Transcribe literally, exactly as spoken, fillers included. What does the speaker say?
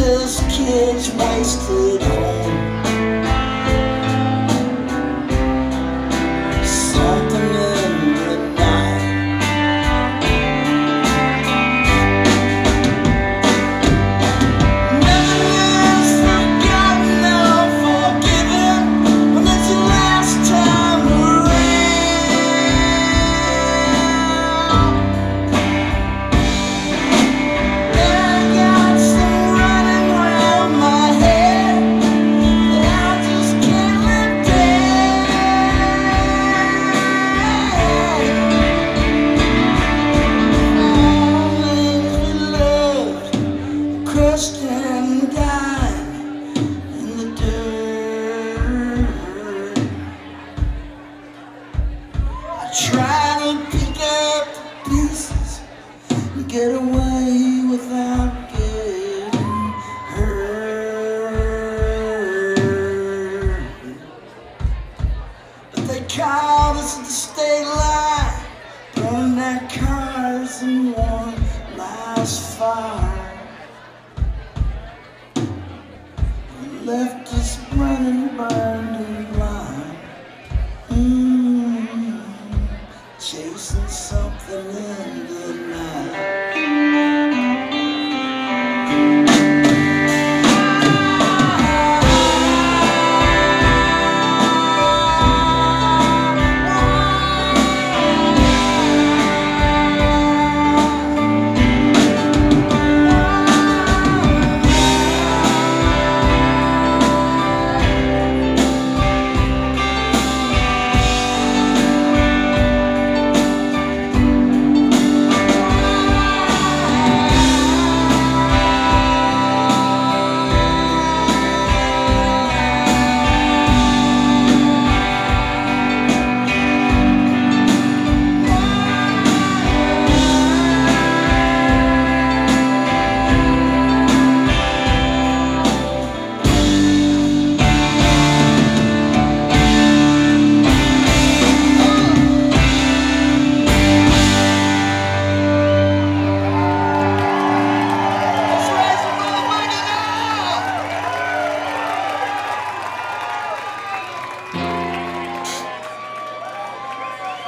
precious kids wasted home. Something in the night. Nothing is forgotten or forgiven when it's the last time around. I got some running round my head that I just can't let down. Crushed and died in the dirt. I try to pick up the pieces and get away without getting hurt. But they called us at the state line, burned their cars in one last fire. Left us running by